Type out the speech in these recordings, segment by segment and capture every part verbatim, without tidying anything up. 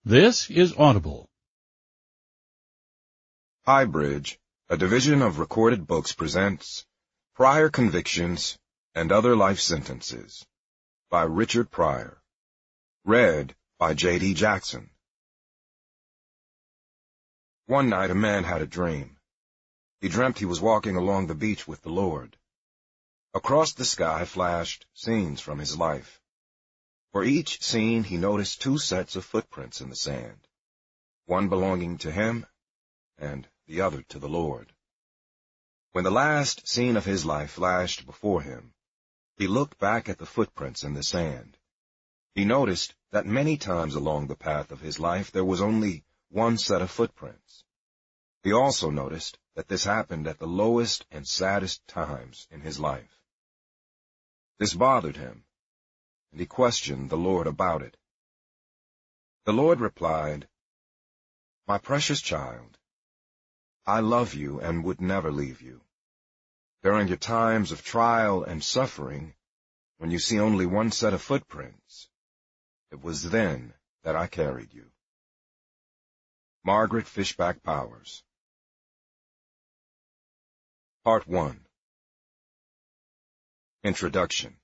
This is Audible. Highbridge, a division of Recorded Books, presents Prior Convictions and Other Life Sentences by Richard Pryor. Read by J D Jackson. One night a man had a dream. He dreamt he was walking along the beach with the Lord. Across the sky flashed scenes from his life. For each scene he noticed two sets of footprints in the sand, one belonging to him and the other to the Lord. When the last scene of his life flashed before him, he looked back at the footprints in the sand. He noticed that many times along the path of his life there was only one set of footprints. He also noticed that this happened at the lowest and saddest times in his life. This bothered him, and he questioned the Lord about it. The Lord replied, "My precious child, I love you and would never leave you. During your times of trial and suffering, when you see only one set of footprints, it was then that I carried you." Margaret Fishback Powers. Part one. Introduction.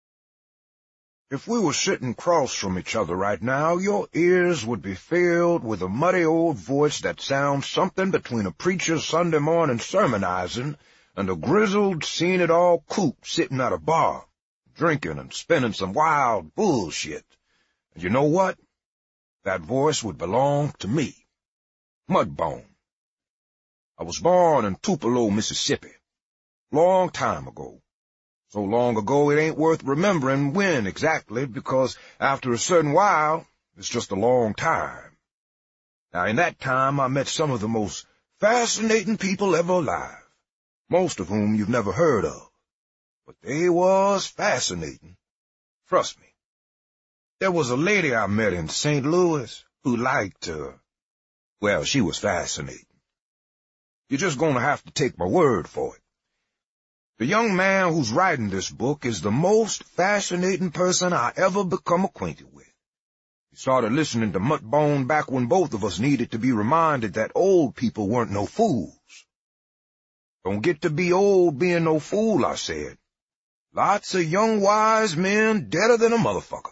If we were sitting across from each other right now, your ears would be filled with a muddy old voice that sounds something between a preacher's Sunday morning sermonizing and a grizzled, seen-it-all coot sitting at a bar, drinking and spinning some wild bullshit. And you know what? That voice would belong to me. Mudbone. I was born in Tupelo, Mississippi, long time ago. So long ago it ain't worth remembering when exactly, because after a certain while, it's just a long time. Now, in that time, I met some of the most fascinating people ever alive, most of whom you've never heard of. But they was fascinating. Trust me. There was a lady I met in Saint Louis who liked her. Well, she was fascinating. You're just gonna have to take my word for it. The young man who's writing this book is the most fascinating person I ever become acquainted with. He started listening to Mudbone back when both of us needed to be reminded that old people weren't no fools. Don't get to be old being no fool, I said. Lots of young wise men deader than a motherfucker.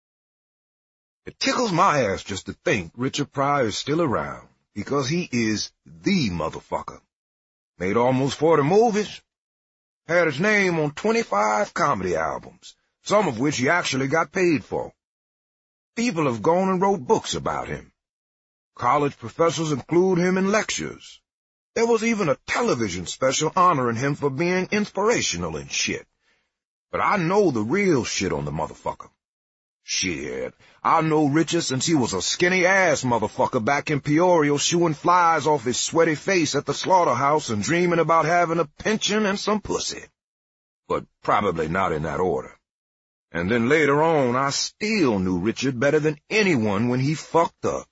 It tickles my ass just to think Richard Pryor is still around, because he is the motherfucker. Made almost forty movies. Had his name on twenty-five comedy albums, some of which he actually got paid for. People have gone and wrote books about him. College professors include him in lectures. There was even a television special honoring him for being inspirational and shit. But I know the real shit on the motherfucker. Shit, I know Richard since he was a skinny-ass motherfucker back in Peoria shooing flies off his sweaty face at the slaughterhouse and dreaming about having a pension and some pussy. But probably not in that order. And then later on, I still knew Richard better than anyone when he fucked up.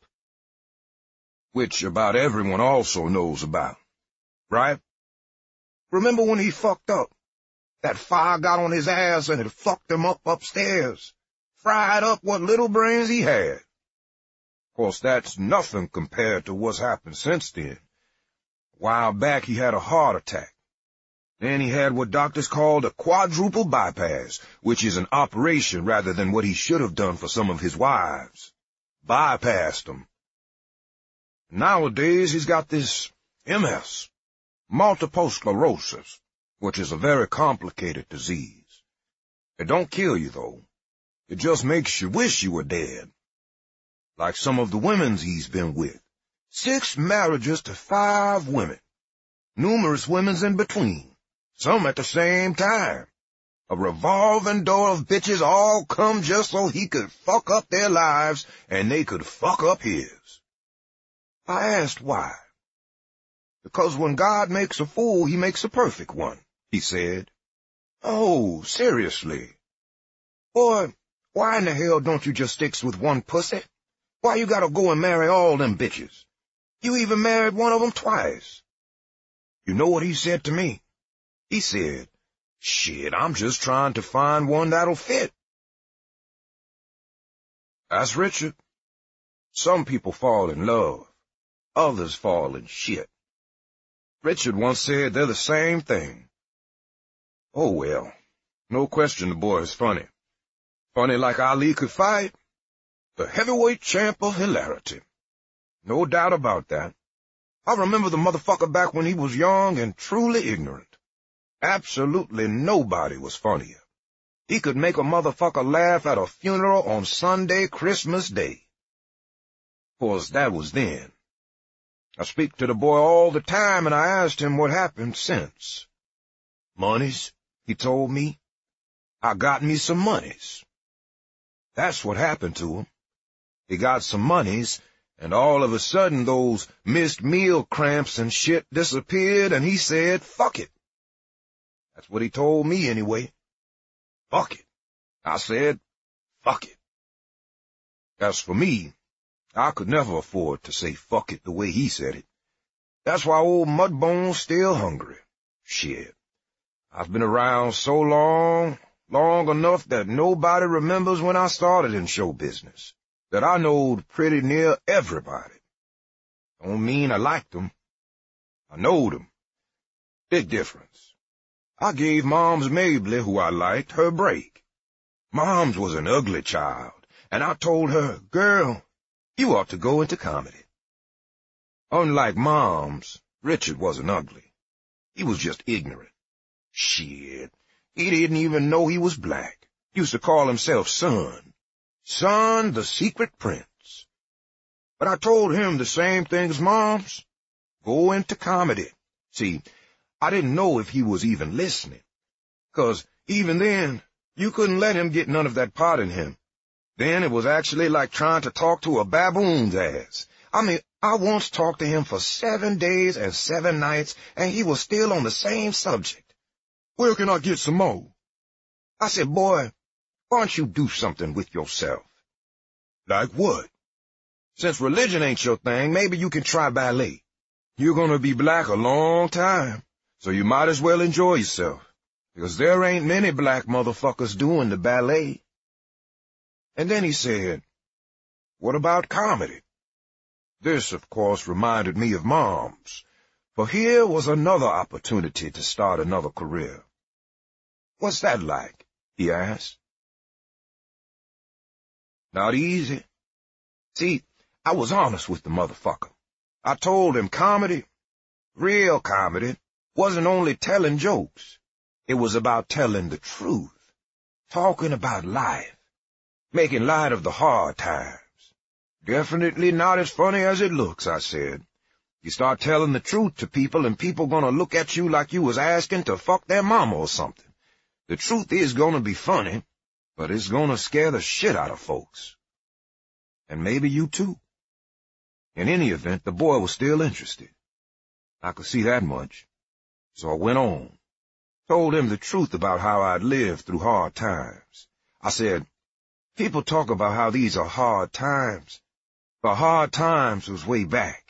Which about everyone also knows about, right? Remember when he fucked up? That fire got on his ass and it fucked him up upstairs. Fried up what little brains he had. Of course, that's nothing compared to what's happened since then. A while back, he had a heart attack. Then he had what doctors called a quadruple bypass, which is an operation rather than what he should have done for some of his wives. Bypassed them. Nowadays, he's got this M S, multiple sclerosis, which is a very complicated disease. It don't kill you, though. It just makes you wish you were dead. Like some of the women's he's been with. Six marriages to five women. Numerous women's in between. Some at the same time. A revolving door of bitches all come just so he could fuck up their lives and they could fuck up his. I asked why. Because when God makes a fool, he makes a perfect one, he said. Oh, seriously. Boy, why in the hell don't you just stick with one pussy? Why you gotta go and marry all them bitches? You even married one of them twice. You know what he said to me? He said, "Shit, I'm just trying to find one that'll fit." That's Richard. Some people fall in love. Others fall in shit. Richard once said they're the same thing. Oh, well, no question the boy is funny. Funny like Ali could fight. The heavyweight champ of hilarity. No doubt about that. I remember the motherfucker back when he was young and truly ignorant. Absolutely nobody was funnier. He could make a motherfucker laugh at a funeral on Sunday, Christmas Day. Of course, that was then. I speak to the boy all the time, and I asked him what happened since. Monies, he told me. I got me some monies. That's what happened to him. He got some monies, and all of a sudden those missed meal cramps and shit disappeared, and he said, fuck it. That's what he told me anyway. Fuck it. I said, fuck it. As for me, I could never afford to say fuck it the way he said it. That's why old Mudbone's still hungry. Shit. I've been around so long, long enough that nobody remembers when I started in show business, that I knowed pretty near everybody. Don't mean I liked them. I knowed them. Big difference. I gave Moms Mabley, who I liked, her break. Moms was an ugly child, and I told her, girl, you ought to go into comedy. Unlike Moms, Richard wasn't ugly. He was just ignorant. Shit, he didn't even know he was black. He used to call himself Son. Son, the secret prince. But I told him the same thing as Moms. Go into comedy. See, I didn't know if he was even listening. 'Cause even then, you couldn't let him get none of that pot in him. Then it was actually like trying to talk to a baboon's ass. I mean, I once talked to him for seven days and seven nights, and he was still on the same subject. Where can I get some more? I said, boy, why don't you do something with yourself? Like what? Since religion ain't your thing, maybe you can try ballet. You're gonna be black a long time, so you might as well enjoy yourself, because there ain't many black motherfuckers doing the ballet. And then he said, what about comedy? This, of course, reminded me of Moms, for here was another opportunity to start another career. What's that like? He asked. Not easy. See, I was honest with the motherfucker. I told him comedy, real comedy, wasn't only telling jokes. It was about telling the truth, talking about life, making light of the hard times. Definitely not as funny as it looks, I said. You start telling the truth to people and people gonna look at you like you was asking to fuck their mama or something. The truth is gonna be funny, but it's gonna scare the shit out of folks. And maybe you too. In any event, the boy was still interested. I could see that much. So I went on, told him the truth about how I'd lived through hard times. I said, people talk about how these are hard times, but hard times was way back.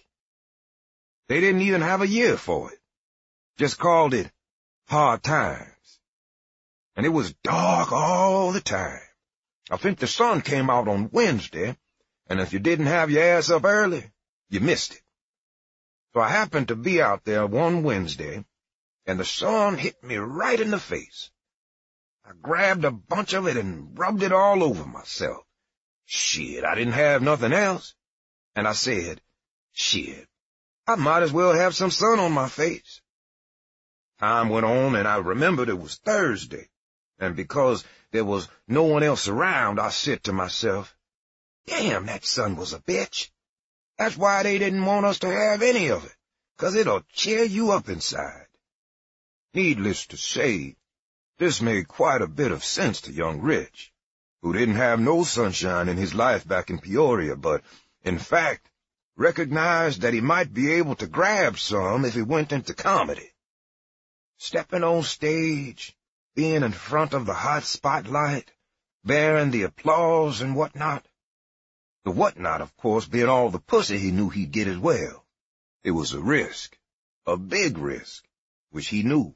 They didn't even have a year for it. Just called it hard times. And it was dark all the time. I think the sun came out on Wednesday, and if you didn't have your ass up early, you missed it. So I happened to be out there one Wednesday, and the sun hit me right in the face. I grabbed a bunch of it and rubbed it all over myself. Shit, I didn't have nothing else. And I said, shit, I might as well have some sun on my face. Time went on, and I remembered it was Thursday, and because there was no one else around, I said to myself, damn, that sun was a bitch. That's why they didn't want us to have any of it, 'cause it'll cheer you up inside. Needless to say, this made quite a bit of sense to young Rich, who didn't have no sunshine in his life back in Peoria, but, in fact, recognized that he might be able to grab some if he went into comedy. Stepping on stage, being in front of the hot spotlight, bearing the applause and whatnot. The whatnot, of course, being all the pussy he knew he'd get as well. It was a risk, a big risk, which he knew.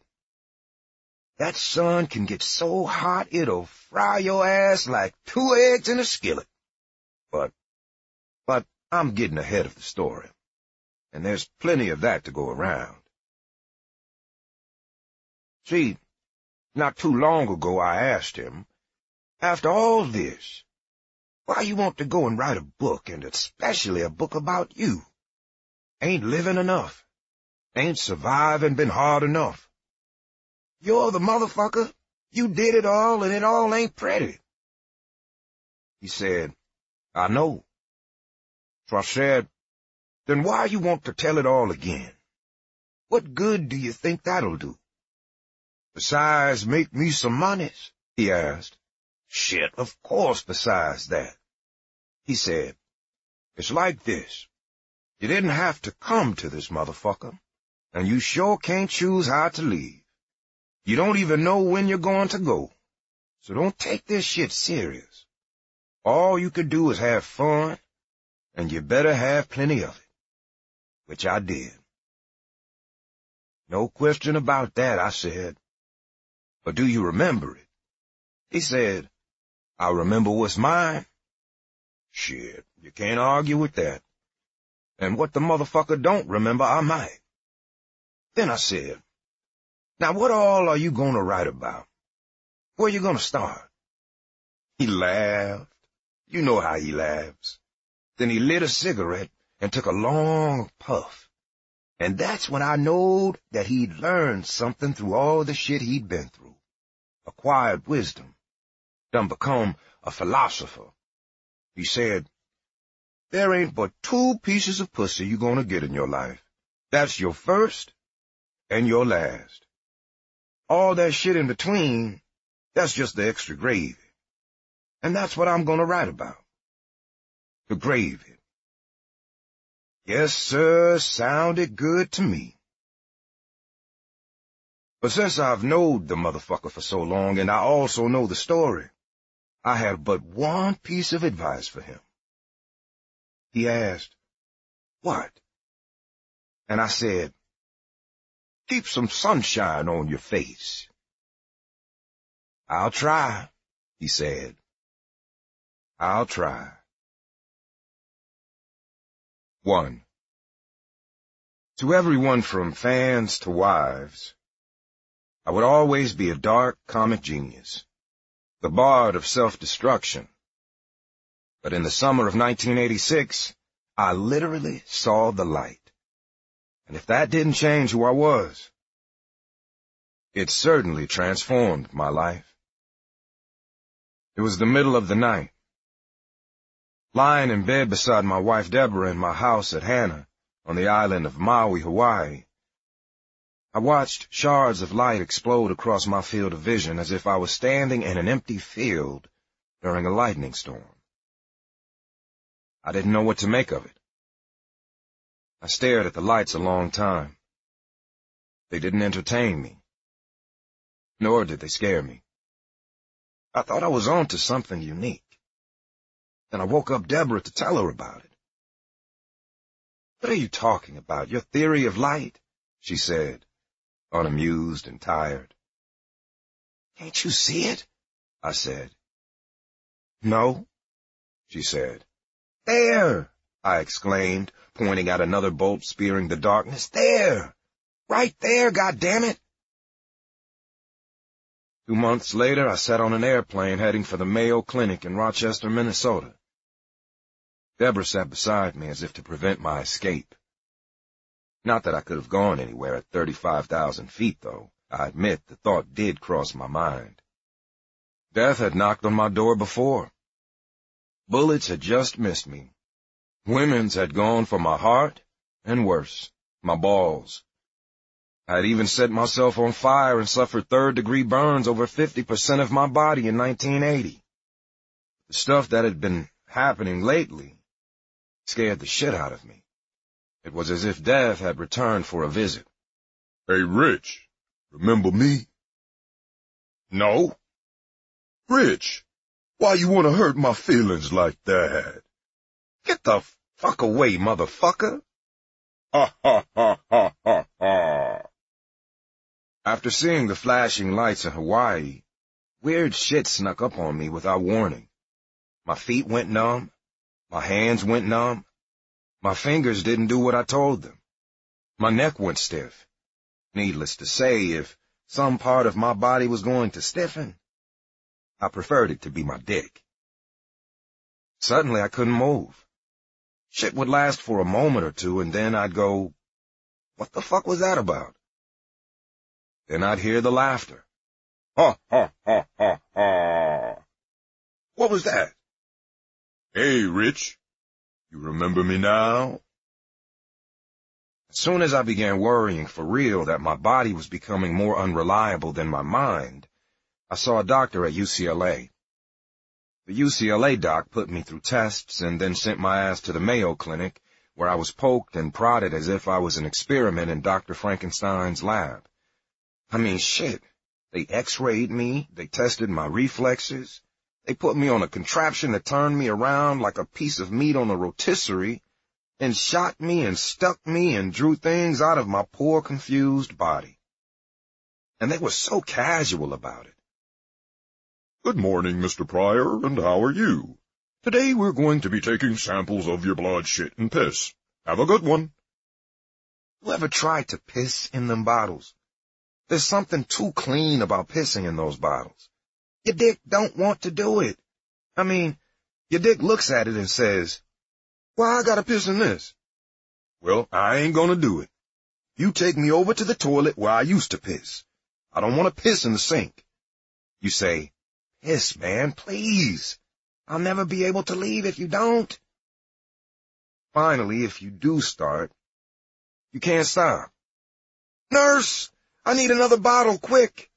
That sun can get so hot it'll fry your ass like two eggs in a skillet. But, but I'm getting ahead of the story, and there's plenty of that to go around. See, not too long ago I asked him, after all this, why you want to go and write a book, and especially a book about you? Ain't living enough. Ain't surviving been hard enough. You're the motherfucker. You did it all, and it all ain't pretty. He said, I know. So I said, then why you want to tell it all again? What good do you think that'll do? Besides make me some monies? He asked. Shit, of course besides that. He said, it's like this. You didn't have to come to this motherfucker, and you sure can't choose how to leave. You don't even know when you're going to go, so don't take this shit serious. All you could do is have fun, and you better have plenty of it, which I did. No question about that, I said. But do you remember it? He said, I remember what's mine. Shit, you can't argue with that. And what the motherfucker don't remember, I might. Then I said, now what all are you gonna write about? Where you gonna start? He laughed. You know how he laughs. Then he lit a cigarette and took a long puff. And that's when I knowed that he'd learned something through all the shit he'd been through. Acquired wisdom. Done become a philosopher. He said, there ain't but two pieces of pussy you gonna get in your life. That's your first and your last. All that shit in between, that's just the extra gravy. And that's what I'm gonna write about. The gravy. Yes, sir, sounded good to me. But since I've knowed the motherfucker for so long, and I also know the story, I have but one piece of advice for him. He asked, what? And I said, keep some sunshine on your face. I'll try, he said. I'll try. One. To everyone from fans to wives, I would always be a dark comic genius, the bard of self-destruction. But in the summer of nineteen eighty-six, I literally saw the light. And if that didn't change who I was, it certainly transformed my life. It was the middle of the night. Lying in bed beside my wife Deborah in my house at Hana on the island of Maui, Hawaii, I watched shards of light explode across my field of vision as if I was standing in an empty field during a lightning storm. I didn't know what to make of it. I stared at the lights a long time. They didn't entertain me, nor did they scare me. I thought I was on to something unique. Then I woke up Deborah to tell her about it. What are you talking about, your theory of light? She said, unamused and tired. Can't you see it? I said. No, she said. There, I exclaimed, pointing at another bolt spearing the darkness. There! Right there, goddammit! Two months later, I sat on an airplane heading for the Mayo Clinic in Rochester, Minnesota. Deborah sat beside me as if to prevent my escape. Not that I could have gone anywhere at thirty-five thousand feet, though. I admit the thought did cross my mind. Death had knocked on my door before. Bullets had just missed me. Women's had gone for my heart, and worse, my balls. I had even set myself on fire and suffered third-degree burns over fifty percent of my body in nineteen eighty. The stuff that had been happening lately scared the shit out of me. It was as if death had returned for a visit. Hey, Rich, remember me? No. Rich, why you want to hurt my feelings like that? Get the fuck away, motherfucker. Ha, ha, ha, ha, ha, ha. After seeing the flashing lights in Hawaii, weird shit snuck up on me without warning. My feet went numb. My hands went numb. My fingers didn't do what I told them. My neck went stiff. Needless to say, if some part of my body was going to stiffen, I preferred it to be my dick. Suddenly, I couldn't move. Shit would last for a moment or two, and then I'd go, what the fuck was that about? Then I'd hear the laughter. Ha, ha, ha, ha, ha. What was that? Hey, Rich, you remember me now? As soon as I began worrying for real that my body was becoming more unreliable than my mind, I saw a doctor at U C L A. The U C L A doc put me through tests and then sent my ass to the Mayo Clinic, where I was poked and prodded as if I was an experiment in Doctor Frankenstein's lab. I mean, shit. They x-rayed me, they tested my reflexes, they put me on a contraption that turned me around like a piece of meat on a rotisserie, and shot me and stuck me and drew things out of my poor, confused body. And they were so casual about it. Good morning, Mister Pryor, and how are you? Today we're going to be taking samples of your blood, shit, and piss. Have a good one. You ever tried to piss in them bottles? There's something too clean about pissing in those bottles. Your dick don't want to do it. I mean, your dick looks at it and says, why I gotta piss in this? Well, I ain't gonna do it. You take me over to the toilet where I used to piss. I don't want to piss in the sink. You say, piss, man, please. I'll never be able to leave if you don't. Finally, if you do start, you can't stop. Nurse, I need another bottle, quick.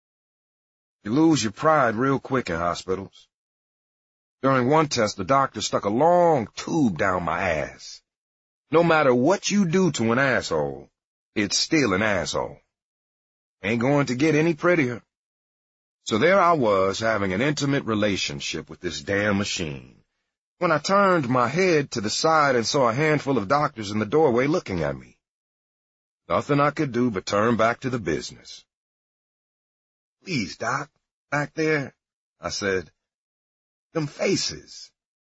You lose your pride real quick in hospitals. During one test, the doctor stuck a long tube down my ass. No matter what you do to an asshole, it's still an asshole. Ain't going to get any prettier. So there I was, having an intimate relationship with this damn machine, when I turned my head to the side and saw a handful of doctors in the doorway looking at me. Nothing I could do but turn back to the business. Please, Doc, back there, I said. Them faces.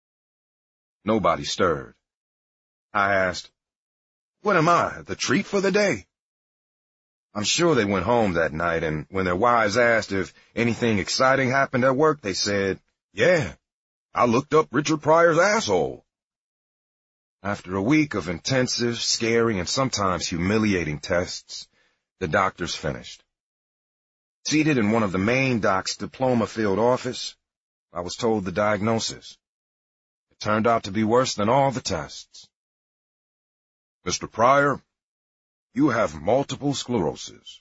Nobody stirred. I asked, what am I, the treat for the day? I'm sure they went home that night, and when their wives asked if anything exciting happened at work, they said, yeah, I looked up Richard Pryor's asshole. After a week of intensive, scary, and sometimes humiliating tests, the doctors finished. Seated in one of the main doc's diploma-filled office, I was told the diagnosis. It turned out to be worse than all the tests. Mister Pryor, you have multiple sclerosis.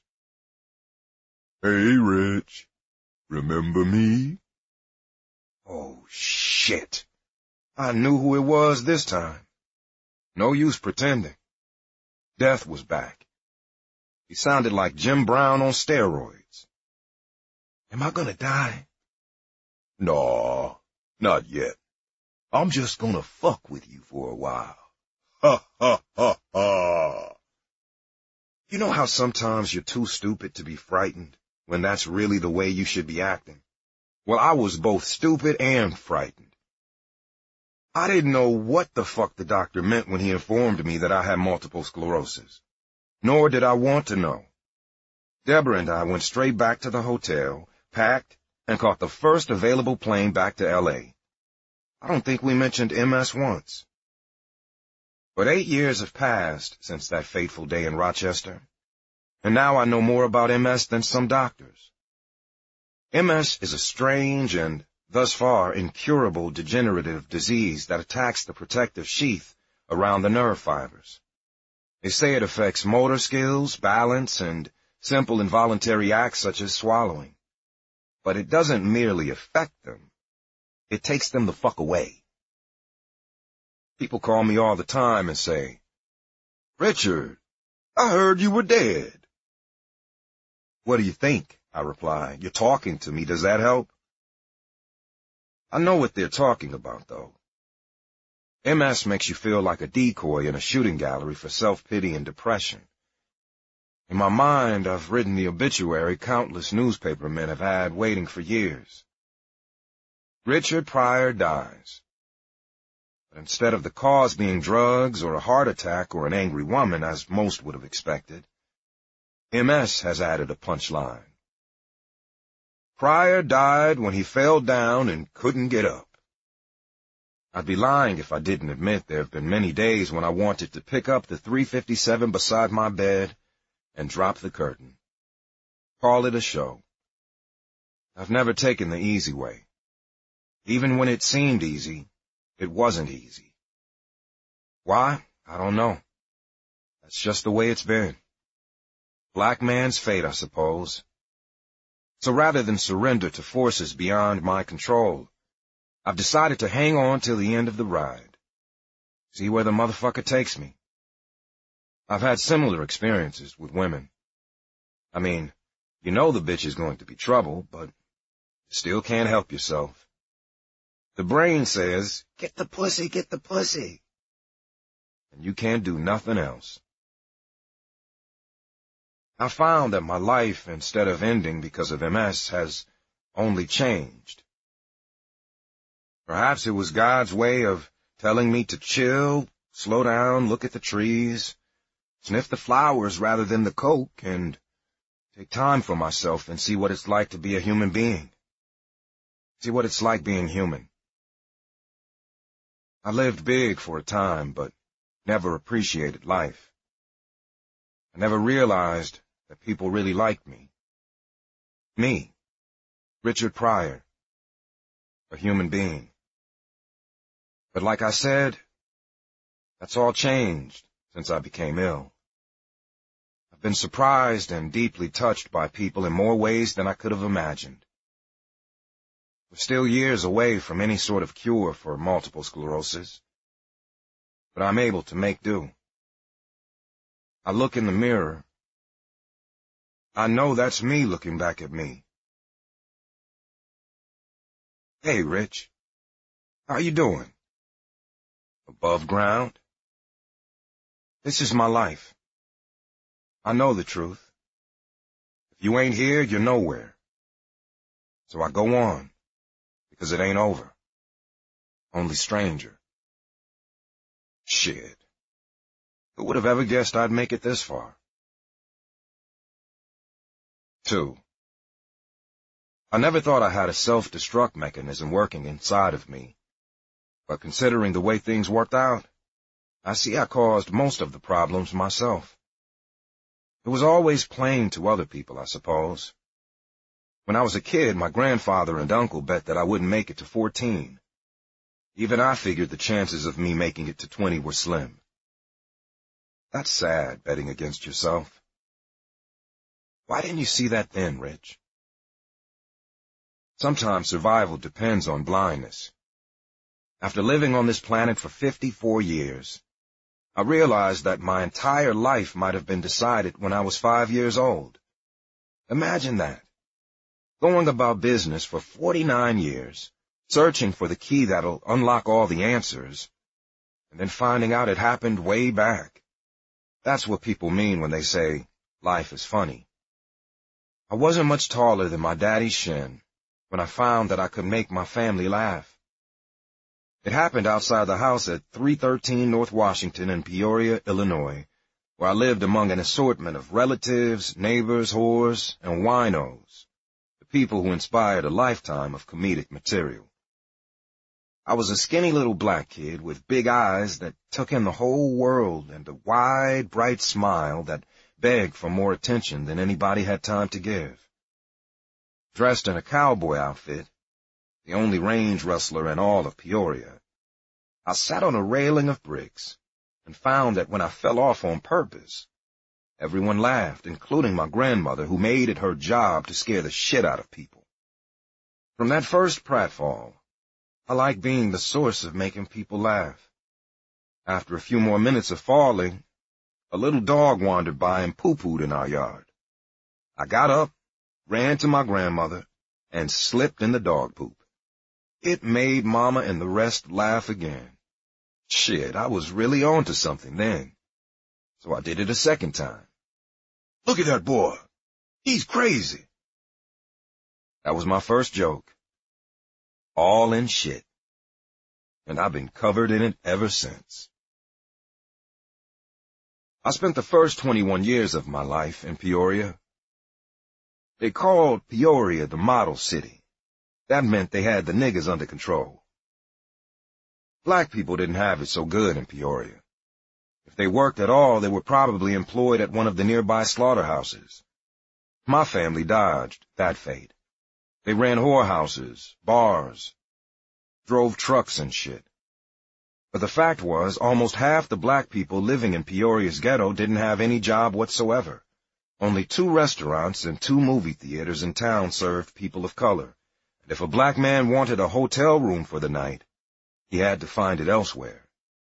Hey, Rich, remember me? Oh, shit. I knew who it was this time. No use pretending. Death was back. He sounded like Jim Brown on steroids. Am I gonna die? Nah, not yet. I'm just gonna fuck with you for a while. Ha, ha, ha, ha. You know how sometimes you're too stupid to be frightened, when that's really the way you should be acting? Well, I was both stupid and frightened. I didn't know what the fuck the doctor meant when he informed me that I had multiple sclerosis. Nor did I want to know. Deborah and I went straight back to the hotel, packed, and caught the first available plane back to L A. I don't think we mentioned M S once. But eight years have passed since that fateful day in Rochester, and now I know more about M S than some doctors. M S is a strange and, thus far, incurable degenerative disease that attacks the protective sheath around the nerve fibers. They say it affects motor skills, balance, and simple involuntary acts such as swallowing. But it doesn't merely affect them. It takes them the fuck away. People call me all the time and say, Richard, I heard you were dead. What do you think? I reply. You're talking to me. Does that help? I know what they're talking about, though. M S makes you feel like a decoy in a shooting gallery for self-pity and depression. In my mind, I've written the obituary countless newspaper men have had waiting for years. Richard Pryor dies. But instead of the cause being drugs or a heart attack or an angry woman, as most would have expected, M S has added a punchline. Pryor died when he fell down and couldn't get up. I'd be lying if I didn't admit there have been many days when I wanted to pick up the three fifty-seven beside my bed and drop the curtain. Call it a show. I've never taken the easy way. Even when it seemed easy, it wasn't easy. Why? I don't know. That's just the way it's been. Black man's fate, I suppose. So rather than surrender to forces beyond my control, I've decided to hang on till the end of the ride. See where the motherfucker takes me. I've had similar experiences with women. I mean, you know the bitch is going to be trouble, but you still can't help yourself. The brain says, get the pussy, get the pussy. And you can't do nothing else. I found that my life, instead of ending because of M S, has only changed. Perhaps it was God's way of telling me to chill, slow down, look at the trees, sniff the flowers rather than the coke, and take time for myself and see what it's like to be a human being. See what it's like being human. I lived big for a time, but never appreciated life. I never realized that people really liked me. Me, Richard Pryor, a human being. But like I said, that's all changed since I became ill. I've been surprised and deeply touched by people in more ways than I could have imagined. We're still years away from any sort of cure for multiple sclerosis, but I'm able to make do. I look in the mirror. I know that's me looking back at me. Hey, Rich. How you doing? Above ground? This is my life. I know the truth. If you ain't here, you're nowhere. So I go on, because it ain't over. Only stranger. Shit. Who would have ever guessed I'd make it this far? Two. I never thought I had a self-destruct mechanism working inside of me, but considering the way things worked out, I see I caused most of the problems myself. It was always plain to other people, I suppose. When I was a kid, my grandfather and uncle bet that I wouldn't make it to fourteen. Even I figured the chances of me making it to twenty were slim. That's sad, betting against yourself. Why didn't you see that then, Rich? Sometimes survival depends on blindness. After living on this planet for fifty-four years, I realized that my entire life might have been decided when I was five years old. Imagine that. Going about business for forty-nine years, searching for the key that'll unlock all the answers, and then finding out it happened way back. That's what people mean when they say, life is funny. I wasn't much taller than my daddy's shin when I found that I could make my family laugh. It happened outside the house at three thirteen North Washington in Peoria, Illinois, where I lived among an assortment of relatives, neighbors, whores, and winos, the people who inspired a lifetime of comedic material. I was a skinny little black kid with big eyes that took in the whole world and a wide, bright smile that begged for more attention than anybody had time to give. Dressed in a cowboy outfit, the only range rustler in all of Peoria, I sat on a railing of bricks and found that when I fell off on purpose, everyone laughed, including my grandmother, who made it her job to scare the shit out of people. From that first pratfall, I liked being the source of making people laugh. After a few more minutes of falling, a little dog wandered by and poo-pooed in our yard. I got up, ran to my grandmother, and slipped in the dog poop. It made Mama and the rest laugh again. Shit, I was really on to something then. So I did it a second time. Look at that boy. He's crazy. That was my first joke. All in shit. and I've been covered in it ever since. I spent the first twenty-one years of my life in Peoria. They called Peoria the model city. That meant they had the niggers under control. Black people didn't have it so good in Peoria. If they worked at all, they were probably employed at one of the nearby slaughterhouses. My family dodged that fate. They ran whorehouses, bars, drove trucks and shit. But the fact was, almost half the black people living in Peoria's ghetto didn't have any job whatsoever. Only two restaurants and two movie theaters in town served people of color. And if a black man wanted a hotel room for the night, he had to find it elsewhere.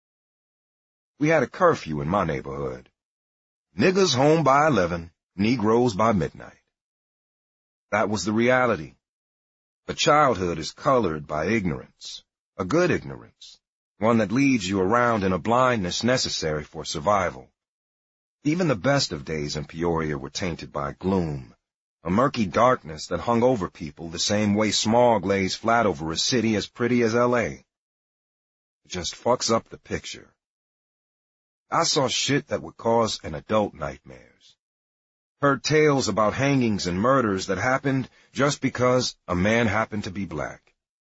We had a curfew in my neighborhood. Niggers home by eleven, Negroes by midnight. That was the reality. But childhood is colored by ignorance, a good ignorance, one that leads you around in a blindness necessary for survival. Even the best of days in Peoria were tainted by gloom, a murky darkness that hung over people the same way smog lays flat over a city as pretty as L A. It just fucks up the picture. I saw shit that would cause an adult nightmares. Heard tales about hangings and murders that happened just because a man happened to be black.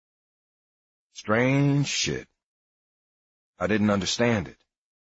Strange shit. I didn't understand it.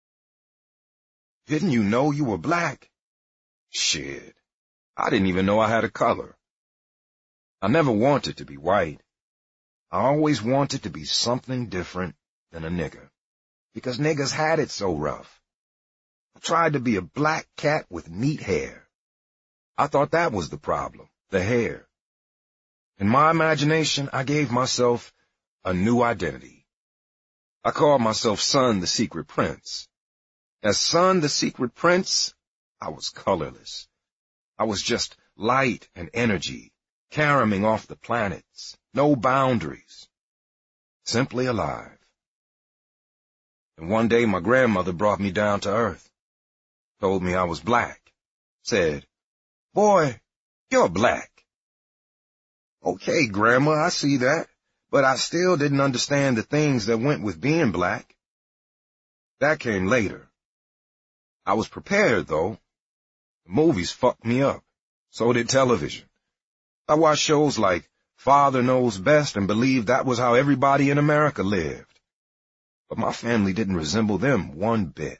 Didn't you know you were black? Shit. I didn't even know I had a color. I never wanted to be white. I always wanted to be something different than a nigger, because niggers had it so rough. I tried to be a black cat with neat hair. I thought that was the problem, the hair. In my imagination, I gave myself a new identity. I called myself Son the Secret Prince. As Son the Secret Prince, I was colorless. I was just light and energy, caroming off the planets, no boundaries, simply alive. And one day my grandmother brought me down to earth, told me I was black, said, "Boy, you're black." Okay, Grandma, I see that, but I still didn't understand the things that went with being black. That came later. I was prepared, though. The movies fucked me up. So did television. I watched shows like Father Knows Best and believed that was how everybody in America lived. But my family didn't resemble them one bit.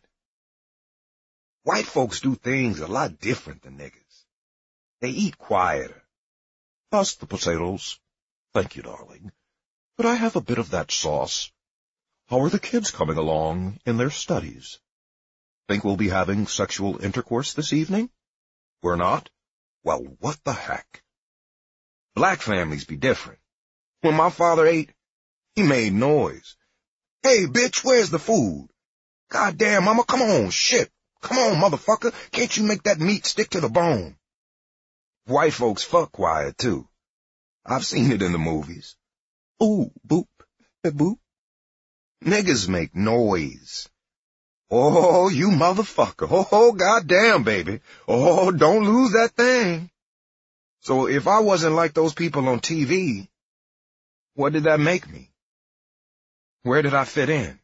White folks do things a lot different than niggers. They eat quieter. Pass the potatoes. Thank you, darling. Could I have a bit of that sauce? How are the kids coming along in their studies? Think we'll be having sexual intercourse this evening? We're not? Well, what the heck? Black families be different. When my father ate, he made noise. Hey, bitch, where's the food? Goddamn, mama, come on, shit. Come on, motherfucker. Can't you make that meat stick to the bone? White folks fuck quiet, too. I've seen it in the movies. Ooh, boop, a boop. Niggas make noise. Oh, you motherfucker. Oh, goddamn, baby. Oh, don't lose that thing. So if I wasn't like those people on T V, what did that make me? Where did I fit in?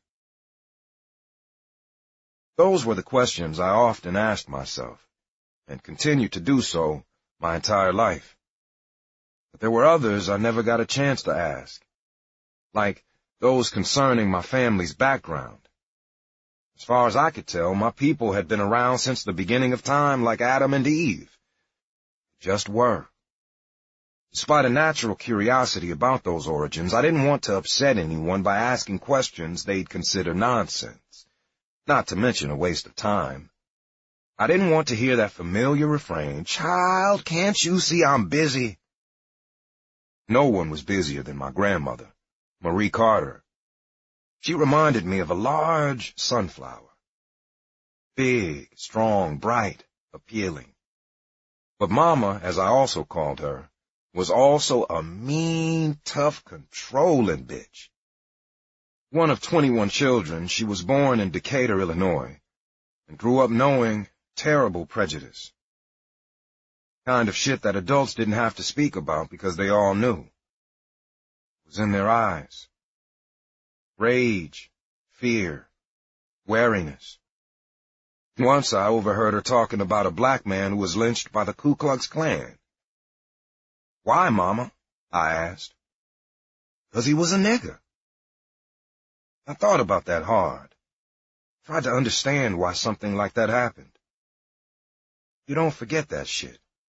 Those were the questions I often asked myself, and continue to do so my entire life. But there were others I never got a chance to ask, like those concerning my family's background. As far as I could tell, my people had been around since the beginning of time like Adam and Eve. Just were. Despite a natural curiosity about those origins, I didn't want to upset anyone by asking questions they'd consider nonsense, not to mention a waste of time. I didn't want to hear that familiar refrain, "Child, can't you see I'm busy?" No one was busier than my grandmother, Marie Carter. She reminded me of a large sunflower. Big, strong, bright, appealing. But Mama, as I also called her, was also a mean, tough, controlling bitch. One of twenty-one children, she was born in Decatur, Illinois, and grew up knowing terrible prejudice. Kind of shit that adults didn't have to speak about because they all knew. It was in their eyes. Rage, fear, wariness. Once I overheard her talking about a black man who was lynched by the Ku Klux Klan. "Why, Mama?" I asked. "'Cause he was a nigger." I thought about that hard. Tried to understand why something like that happened. You don't forget that shit.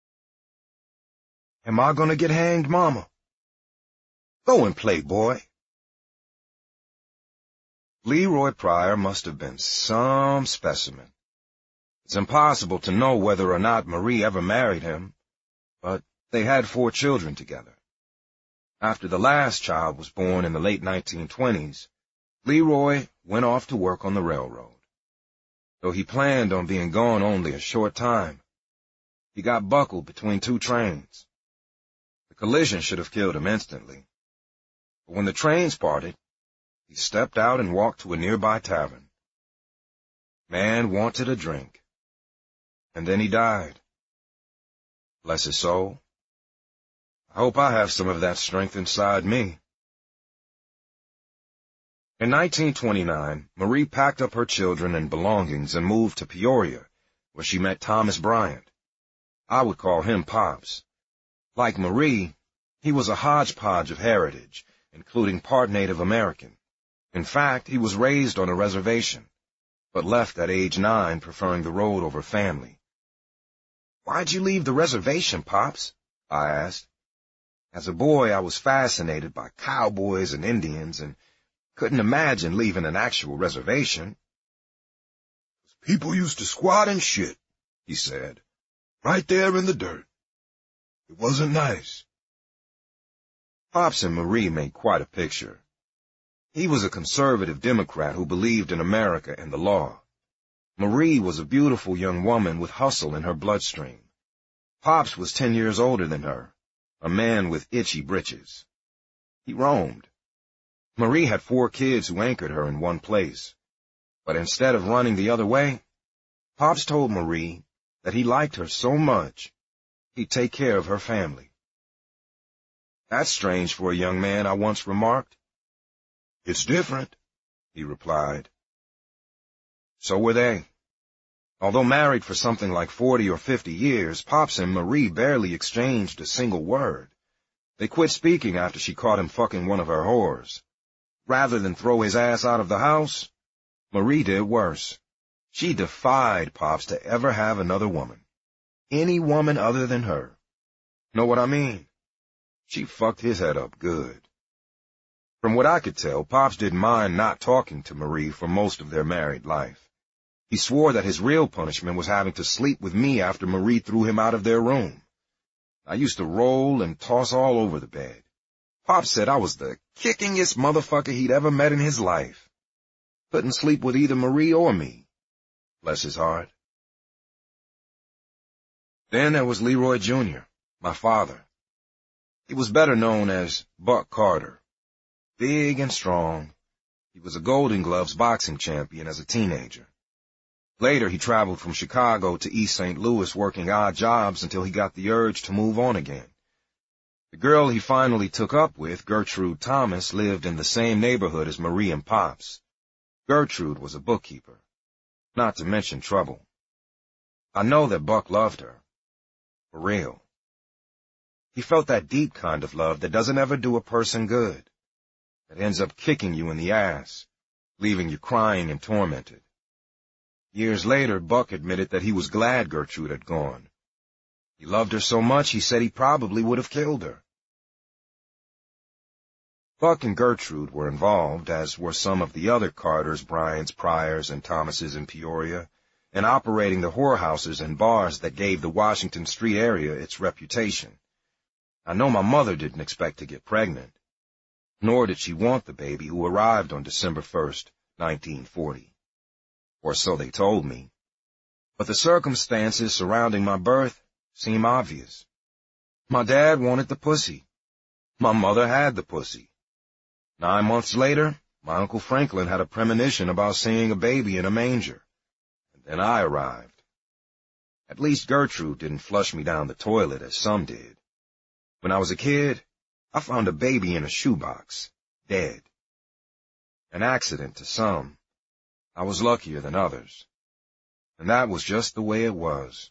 "Am I gonna get hanged, Mama?" "Go and play, boy." Leroy Pryor must have been some specimen. It's impossible to know whether or not Marie ever married him, but they had four children together. After the last child was born in the late nineteen twenties, Leroy went off to work on the railroad. Though he planned on being gone only a short time, he got buckled between two trains. The collision should have killed him instantly. But when the trains parted, he stepped out and walked to a nearby tavern. Man wanted a drink. And then he died. Bless his soul. I hope I have some of that strength inside me. In nineteen twenty-nine, Marie packed up her children and belongings and moved to Peoria, where she met Thomas Bryant. I would call him Pops. Like Marie, he was a hodgepodge of heritage, including part Native American. In fact, he was raised on a reservation, but left at age nine, preferring the road over family. "Why'd you leave the reservation, Pops?" I asked. As a boy, I was fascinated by cowboys and Indians and couldn't imagine leaving an actual reservation. "People used to squat and shit," he said, "right there in the dirt. It wasn't nice." Pops and Marie made quite a picture. He was a conservative Democrat who believed in America and the law. Marie was a beautiful young woman with hustle in her bloodstream. Pops was ten years older than her, a man with itchy britches. He roamed. Marie had four kids who anchored her in one place. But instead of running the other way, Pops told Marie that he liked her so much, he'd take care of her family. "That's strange for a young man," I once remarked. "It's different," he replied. So were they. Although married for something like forty or fifty years, Pops and Marie barely exchanged a single word. They quit speaking after she caught him fucking one of her whores. Rather than throw his ass out of the house, Marie did worse. She defied Pops to ever have another woman. Any woman other than her. Know what I mean? She fucked his head up good. From what I could tell, Pops didn't mind not talking to Marie for most of their married life. He swore that his real punishment was having to sleep with me after Marie threw him out of their room. I used to roll and toss all over the bed. Pops said I was the kickingest motherfucker he'd ever met in his life. Couldn't sleep with either Marie or me. Bless his heart. Then there was Leroy Junior, my father. He was better known as Buck Carter. Big and strong, he was a Golden Gloves boxing champion as a teenager. Later, he traveled from Chicago to East Saint Louis working odd jobs until he got the urge to move on again. The girl he finally took up with, Gertrude Thomas, lived in the same neighborhood as Marie and Pops. Gertrude was a bookkeeper, not to mention trouble. I know that Buck loved her. For real. He felt that deep kind of love that doesn't ever do a person good, that ends up kicking you in the ass, leaving you crying and tormented. Years later, Buck admitted that he was glad Gertrude had gone. He loved her so much he said he probably would have killed her. Buck and Gertrude were involved, as were some of the other Carters, Bryants, Pryors, and Thomases in Peoria, in operating the whorehouses and bars that gave the Washington Street area its reputation. I know my mother didn't expect to get pregnant, nor did she want the baby who arrived on December first, nineteen forty. Or so they told me. But the circumstances surrounding my birth seem obvious. My dad wanted the pussy. My mother had the pussy. Nine months later, my Uncle Franklin had a premonition about seeing a baby in a manger. And then I arrived. At least Gertrude didn't flush me down the toilet as some did. When I was a kid, I found a baby in a shoebox, dead. An accident to some. I was luckier than others. And that was just the way it was.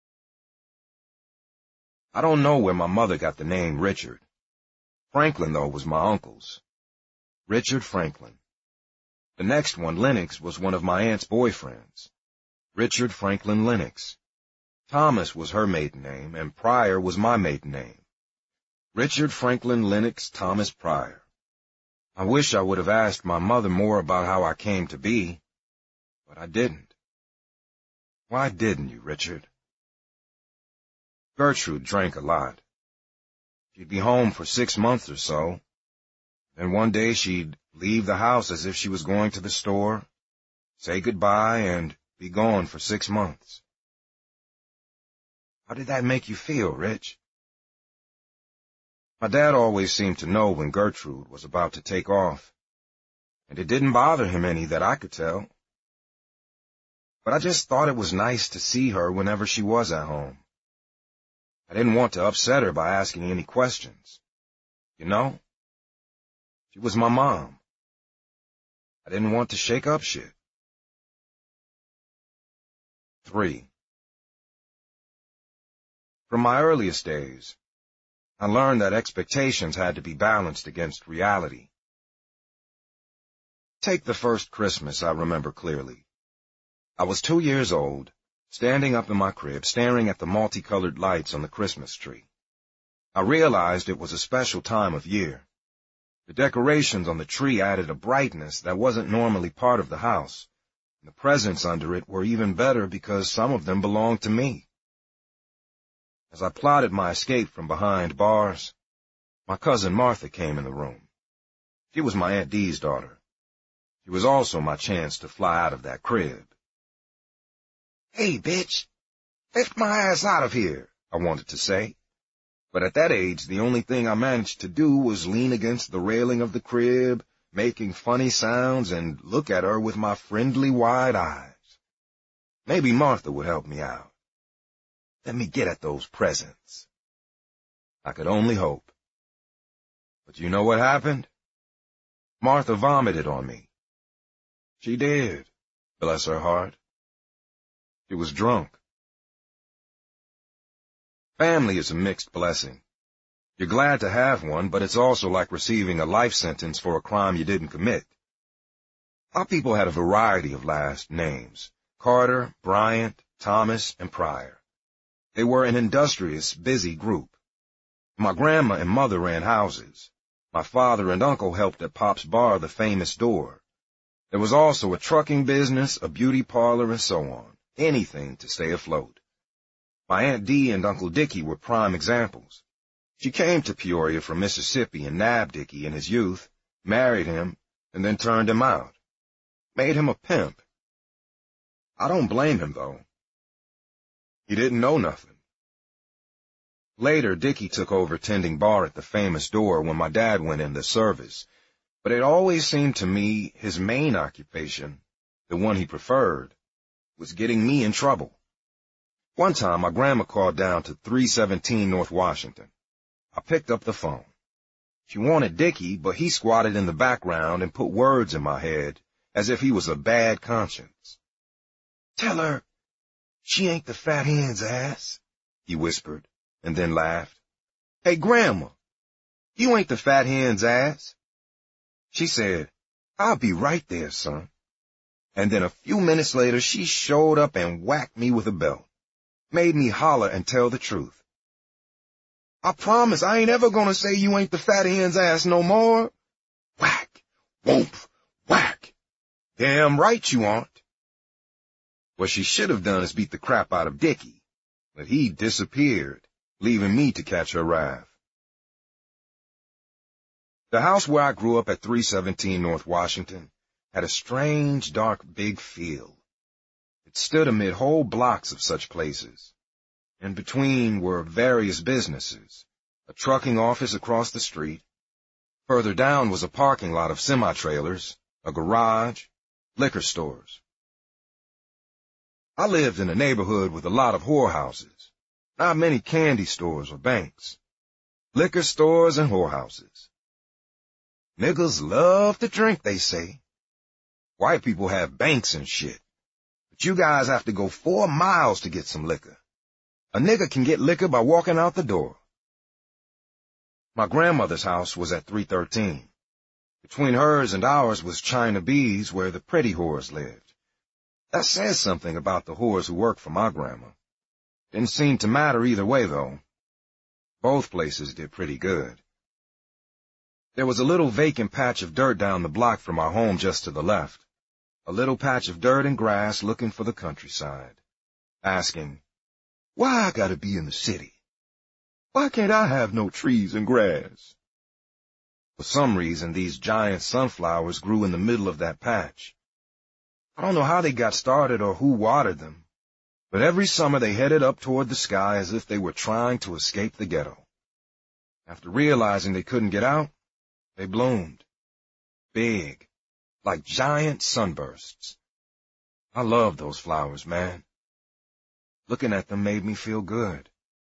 I don't know where my mother got the name Richard. Franklin, though, was my uncle's. Richard Franklin. The next one, Lennox, was one of my aunt's boyfriends. Richard Franklin Lennox. Thomas was her maiden name, and Pryor was my maiden name. Richard Franklin Lennox Thomas Pryor. I wish I would have asked my mother more about how I came to be, but I didn't. Why didn't you, Richard? Gertrude drank a lot. She'd be home for six months or so. Then one day she'd leave the house as if she was going to the store, say goodbye, and be gone for six months. How did that make you feel, Rich? My dad always seemed to know when Gertrude was about to take off, and it didn't bother him any that I could tell. But I just thought it was nice to see her whenever she was at home. I didn't want to upset her by asking any questions. You know? She was my mom. I didn't want to shake up shit. Three. From my earliest days, I learned that expectations had to be balanced against reality. Take the first Christmas I remember clearly. I was two years old, standing up in my crib, staring at the multicolored lights on the Christmas tree. I realized it was a special time of year. The decorations on the tree added a brightness that wasn't normally part of the house, and the presents under it were even better because some of them belonged to me. As I plotted my escape from behind bars, my cousin Martha came in the room. She was my Aunt Dee's daughter. She was also my chance to fly out of that crib. "Hey, bitch, lift my ass out of here," I wanted to say. But at that age, the only thing I managed to do was lean against the railing of the crib, making funny sounds, and look at her with my friendly wide eyes. Maybe Martha would help me out. Let me get at those presents. I could only hope. But you know what happened? Martha vomited on me. She did, bless her heart. She was drunk. Family is a mixed blessing. You're glad to have one, but it's also like receiving a life sentence for a crime you didn't commit. Our people had a variety of last names: Carter, Bryant, Thomas, and Pryor. They were an industrious, busy group. My grandma and mother ran houses. My father and uncle helped at Pop's Bar, the famous door. There was also a trucking business, a beauty parlor, and so on. Anything to stay afloat. My Aunt Dee and Uncle Dickie were prime examples. She came to Peoria from Mississippi and nabbed Dickie in his youth, married him, and then turned him out. Made him a pimp. I don't blame him, though. He didn't know nothing. Later, Dickie took over tending bar at the famous door when my dad went in the service, but it always seemed to me his main occupation, the one he preferred, was getting me in trouble. One time, my grandma called down to three seventeen North Washington. I picked up the phone. She wanted Dickie, but he squatted in the background and put words in my head as if he was a bad conscience. "Tell her she ain't the fat hen's ass," he whispered, and then laughed. "Hey, Grandma, you ain't the fat hen's ass." She said, "I'll be right there, son." And then a few minutes later, she showed up and whacked me with a belt. Made me holler and tell the truth. "I promise I ain't ever gonna say you ain't the fat hen's ass no more." Whack, whoomp, whack. Damn right you aren't. What she should have done is beat the crap out of Dickie, but he disappeared, leaving me to catch her wrath. The house where I grew up at three seventeen North Washington had a strange, dark, big feel. It stood amid whole blocks of such places. In between were various businesses, a trucking office across the street. Further down was a parking lot of semi-trailers, a garage, liquor stores. I lived in a neighborhood with a lot of whorehouses, not many candy stores or banks. Liquor stores and whorehouses. Niggas love to drink, they say, White people have banks and shit. But you guys have to go four miles to get some liquor. A nigga can get liquor by walking out the door. My grandmother's house was at three thirteen. Between hers and ours was China B's, where the pretty whores lived. That says something about the whores who worked for my grandma. Didn't seem to matter either way, though. Both places did pretty good. There was a little vacant patch of dirt down the block from our home just to the left. A little patch of dirt and grass looking for the countryside. Asking, why I gotta be in the city? Why can't I have no trees and grass? For some reason, these giant sunflowers grew in the middle of that patch. I don't know how they got started or who watered them, but every summer they headed up toward the sky as if they were trying to escape the ghetto. After realizing they couldn't get out, they bloomed. Big, like giant sunbursts. I loved those flowers, man. Looking at them made me feel good.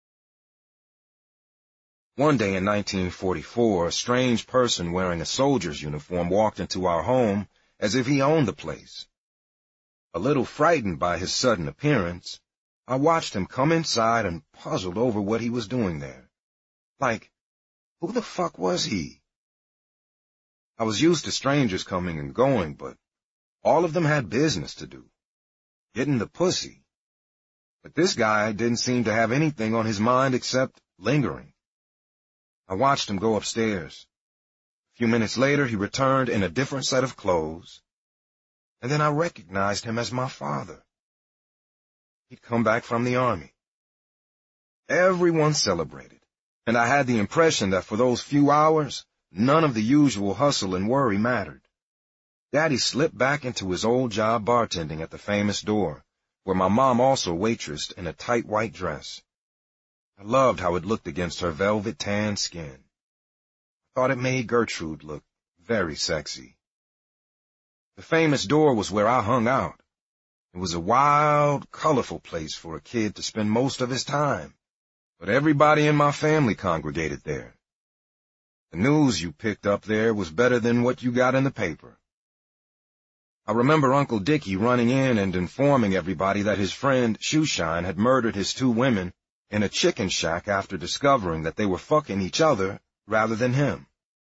One day in nineteen forty-four, a strange person wearing a soldier's uniform walked into our home as if he owned the place. A little frightened by his sudden appearance, I watched him come inside and puzzled over what he was doing there. Like, who the fuck was he? I was used to strangers coming and going, but all of them had business to do. Getting the pussy. But this guy didn't seem to have anything on his mind except lingering. I watched him go upstairs. A few minutes later, he returned in a different set of clothes, and then I recognized him as my father. He'd come back from the army. Everyone celebrated, and I had the impression that for those few hours, none of the usual hustle and worry mattered. Daddy slipped back into his old job bartending at the famous door, where my mom also waitressed in a tight white dress. I loved how it looked against her velvet tan skin. I thought it made Gertrude look very sexy. The famous door was where I hung out. It was a wild, colorful place for a kid to spend most of his time, but everybody in my family congregated there. The news you picked up there was better than what you got in the paper. I remember Uncle Dickie running in and informing everybody that his friend Shoeshine had murdered his two women in a chicken shack after discovering that they were fucking each other rather than him.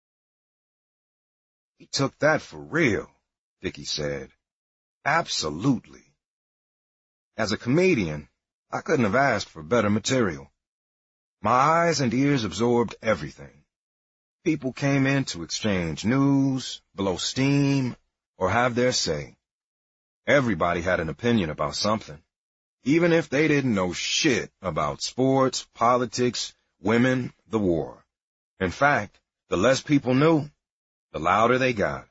He took that for real, Dickie said. Absolutely. As a comedian, I couldn't have asked for better material. My eyes and ears absorbed everything. People came in to exchange news, blow steam, or have their say. Everybody had an opinion about something, even if they didn't know shit about sports, politics, women, the war. In fact, the less people knew, the louder they got.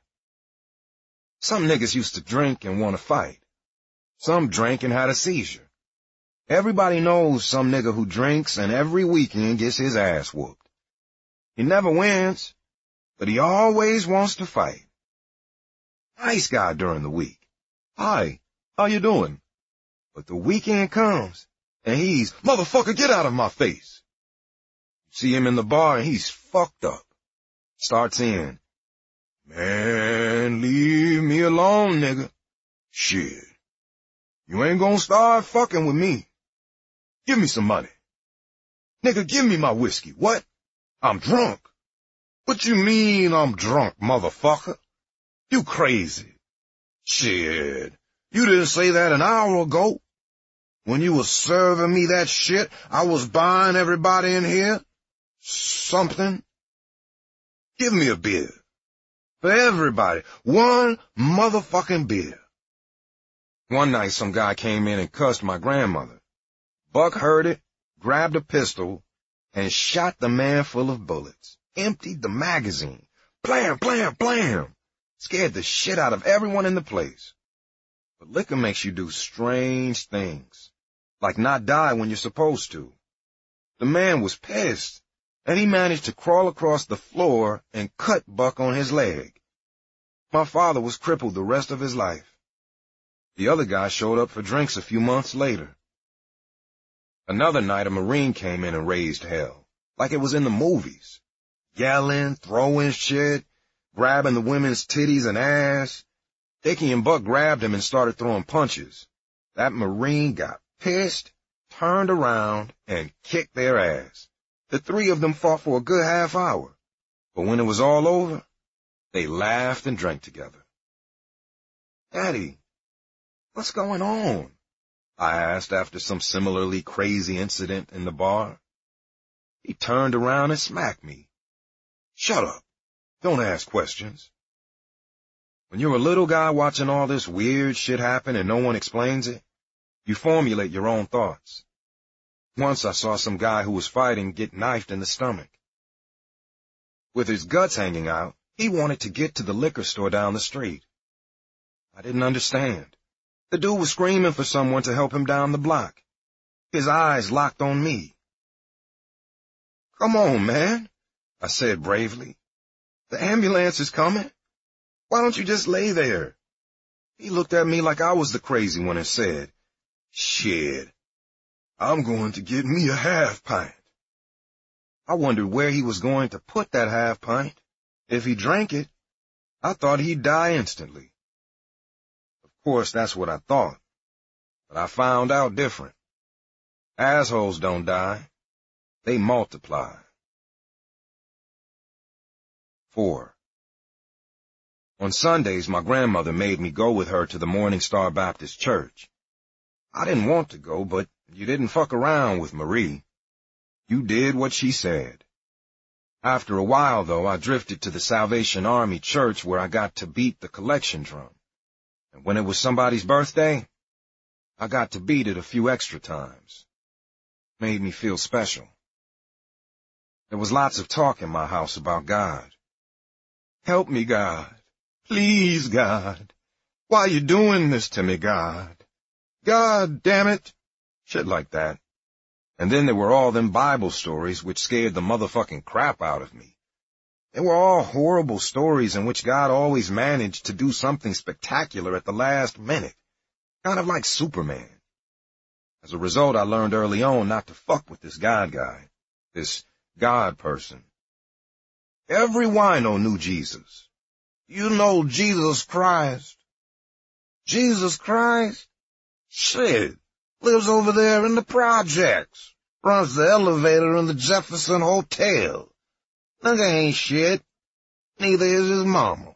Some niggas used to drink and want to fight. Some drank and had a seizure. Everybody knows some nigga who drinks and every weekend gets his ass whooped. He never wins, but he always wants to fight. Nice guy during the week. Hi, how you doing? But the weekend comes, and he's, motherfucker, get out of my face. See him in the bar, and he's fucked up. Starts in, man, leave me alone, nigga. Shit. You ain't gonna start fucking with me. Give me some money. Nigga, give me my whiskey. What? I'm drunk. What you mean I'm drunk, motherfucker? You crazy. Shit. You didn't say that an hour ago. When you was serving me that shit, I was buying everybody in here something. Give me a beer. For everybody. One motherfucking beer. One night some guy came in and cussed my grandmother. Buck heard it, grabbed a pistol, and shot the man full of bullets. Emptied the magazine. Blam, blam, blam. Scared the shit out of everyone in the place. But liquor makes you do strange things, like not die when you're supposed to. The man was pissed, and he managed to crawl across the floor and cut Buck on his leg. My father was crippled the rest of his life. The other guy showed up for drinks a few months later. Another night a Marine came in and raised hell, like it was in the movies. Yelling, throwing shit, grabbing the women's titties and ass. Dickie and Buck grabbed him and started throwing punches. That Marine got pissed, turned around, and kicked their ass. The three of them fought for a good half hour, but when it was all over, they laughed and drank together. "Daddy, what's going on?" I asked after some similarly crazy incident in the bar. He turned around and smacked me. "Shut up. Don't ask questions." When you're a little guy watching all this weird shit happen and no one explains it, you formulate your own thoughts. Once I saw some guy who was fighting get knifed in the stomach. With his guts hanging out, he wanted to get to the liquor store down the street. I didn't understand. The dude was screaming for someone to help him down the block. His eyes locked on me. "Come on, man," I said bravely. "The ambulance is coming. Why don't you just lay there?" He looked at me like I was the crazy one and said, "Shit, I'm going to get me a half pint." I wondered where he was going to put that half pint. If he drank it, I thought he'd die instantly. Of course, that's what I thought, but I found out different. Assholes don't die. They multiply. Four. On Sundays, my grandmother made me go with her to the Morning Star Baptist Church. I didn't want to go, but you didn't fuck around with Marie. You did what she said. After a while, though, I drifted to the Salvation Army Church where I got to beat the collection drum. And when it was somebody's birthday, I got to beat it a few extra times. Made me feel special. There was lots of talk in my house about God. "Help me, God. Please, God. Why you doing this to me, God? God, damn it." Shit like that. And then there were all them Bible stories which scared the motherfucking crap out of me. They were all horrible stories in which God always managed to do something spectacular at the last minute, kind of like Superman. As a result, I learned early on not to fuck with this God guy, this God person. Every wino knew Jesus. "You know Jesus Christ." "Jesus Christ? Shit, lives over there in the projects, runs the elevator in the Jefferson Hotel. Nigga ain't shit. Neither is his mama."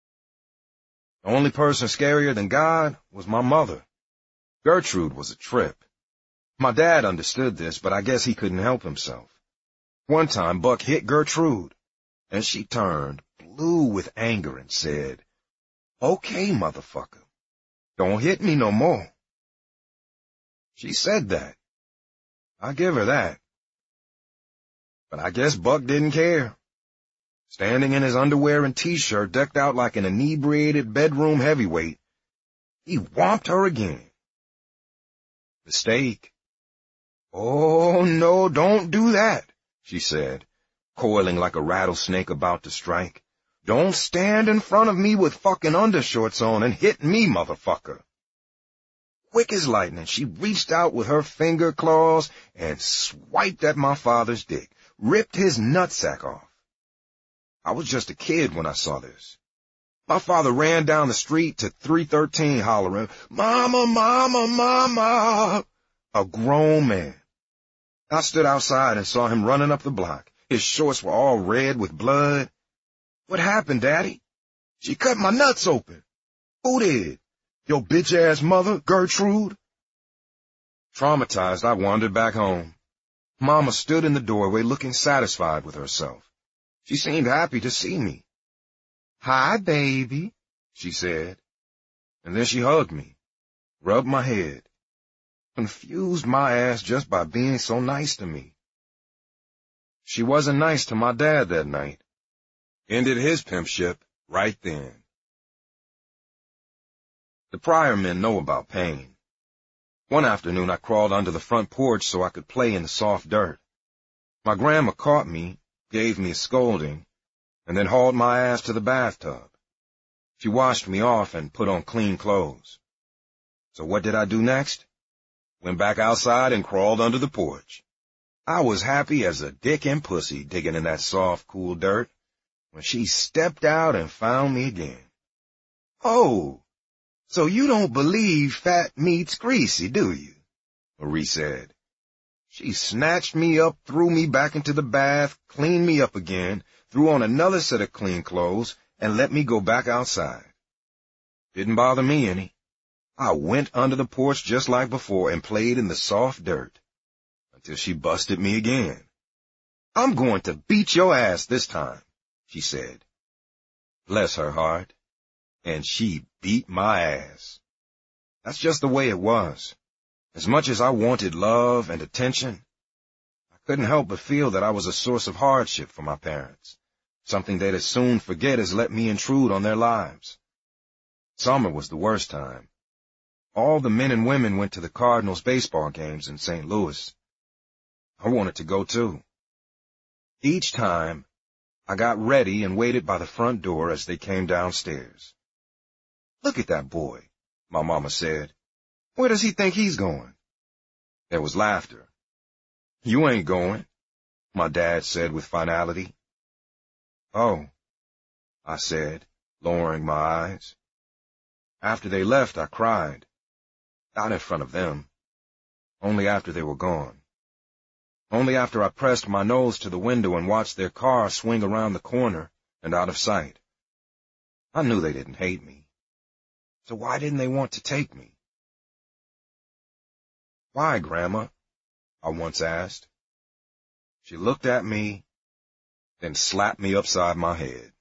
The only person scarier than God was my mother. Gertrude was a trip. My dad understood this, but I guess he couldn't help himself. One time, Buck hit Gertrude, and she turned blue with anger and said, "Okay, motherfucker, don't hit me no more." She said that. I give her that. But I guess Buck didn't care. Standing in his underwear and t-shirt, decked out like an inebriated bedroom heavyweight, he whomped her again. Mistake. "Oh, no, don't do that," she said, coiling like a rattlesnake about to strike. "Don't stand in front of me with fucking undershorts on and hit me, motherfucker." Quick as lightning, she reached out with her finger claws and swiped at my father's dick, ripped his nutsack off. I was just a kid when I saw this. My father ran down the street to three thirteen hollering, "Mama, mama, mama!" A grown man. I stood outside and saw him running up the block. His shorts were all red with blood. "What happened, Daddy?" "She cut my nuts open." "Who did? Your bitch-ass mother, Gertrude?" Traumatized, I wandered back home. Mama stood in the doorway looking satisfied with herself. She seemed happy to see me. "Hi, baby," she said. And then she hugged me, rubbed my head, confused my ass just by being so nice to me. She wasn't nice to my dad that night. Ended his pimpship right then. The Pryor men know about pain. One afternoon I crawled under the front porch so I could play in the soft dirt. My grandma caught me, gave me a scolding, and then hauled my ass to the bathtub. She washed me off and put on clean clothes. So what did I do next? Went back outside and crawled under the porch. I was happy as a dick and pussy digging in that soft, cool dirt when she stepped out and found me again. "Oh, So you don't believe fat meat's greasy, do you? Marie said. She snatched me up, threw me back into the bath, cleaned me up again, threw on another set of clean clothes, and let me go back outside. Didn't bother me any. I went under the porch just like before and played in the soft dirt, until she busted me again. I'm going to beat your ass this time, she said. Bless her heart. And she beat my ass. That's just the way it was. As much as I wanted love and attention, I couldn't help but feel that I was a source of hardship for my parents, something they'd as soon forget as let me intrude on their lives. Summer was the worst time. All the men and women went to the Cardinals baseball games in Saint Louis. I wanted to go too. Each time, I got ready and waited by the front door as they came downstairs. Look at that boy, my mama said. Where does he think he's going? There was laughter. You ain't going, my dad said with finality. Oh, I said, lowering my eyes. After they left, I cried. Not in front of them. Only after they were gone. Only after I pressed my nose to the window and watched their car swing around the corner and out of sight. I knew they didn't hate me. So why didn't they want to take me? Why, Grandma? I once asked. She looked at me, then slapped me upside my head.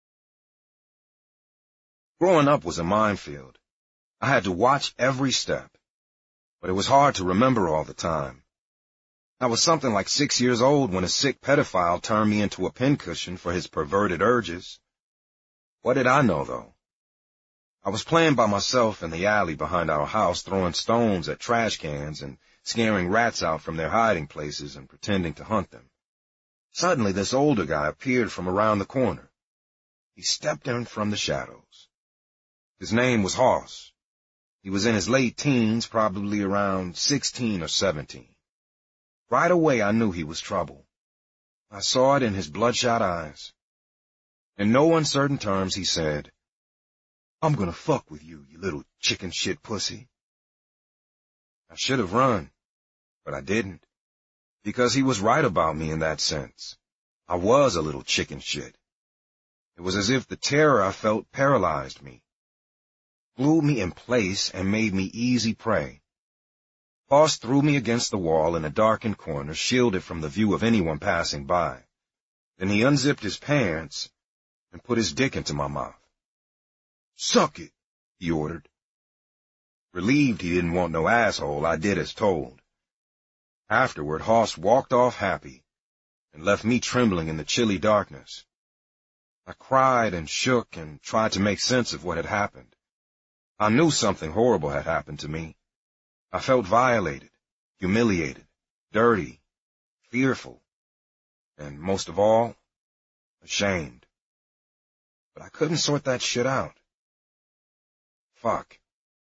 Growing up was a minefield. I had to watch every step, but it was hard to remember all the time. I was something like six years old when a sick pedophile turned me into a pincushion for his perverted urges. What did I know, though? I was playing by myself in the alley behind our house, throwing stones at trash cans and scaring rats out from their hiding places and pretending to hunt them. Suddenly, this older guy appeared from around the corner. He stepped in from the shadows. His name was Hoss. He was in his late teens, probably around sixteen or seventeen. Right away, I knew he was trouble. I saw it in his bloodshot eyes. In no uncertain terms, he said, I'm gonna fuck with you, you little chicken shit pussy. I should have run, but I didn't, because he was right about me in that sense. I was a little chicken shit. It was as if the terror I felt paralyzed me, glued me in place, and made me easy prey. Hoss threw me against the wall in a darkened corner, shielded from the view of anyone passing by. Then he unzipped his pants and put his dick into my mouth. Suck it, he ordered. Relieved he didn't want no asshole, I did as told. Afterward, Hoss walked off happy and left me trembling in the chilly darkness. I cried and shook and tried to make sense of what had happened. I knew something horrible had happened to me. I felt violated, humiliated, dirty, fearful, and most of all, ashamed. But I couldn't sort that shit out. Fuck.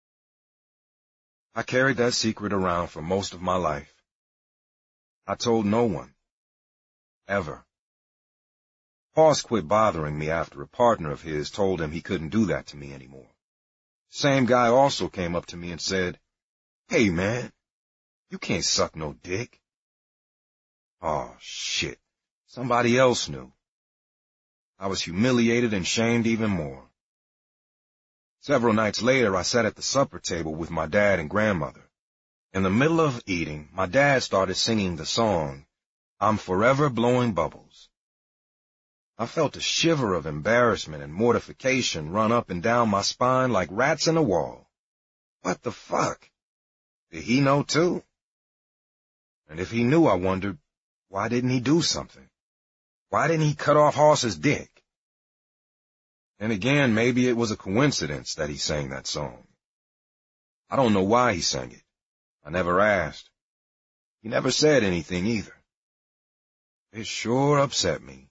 I carried that secret around for most of my life. I told no one. Ever. Hoss quit bothering me after a partner of his told him he couldn't do that to me anymore. Same guy also came up to me and said, Hey, man, you can't suck no dick. Oh, shit. Somebody else knew. I was humiliated and shamed even more. Several nights later, I sat at the supper table with my dad and grandmother. In the middle of eating, my dad started singing the song, I'm Forever Blowing Bubbles. I felt a shiver of embarrassment and mortification run up and down my spine like rats in a wall. What the fuck? Did he know too? And if he knew, I wondered, why didn't he do something? Why didn't he cut off Hoss's dick? And again, maybe it was a coincidence that he sang that song. I don't know why he sang it. I never asked. He never said anything either. It sure upset me.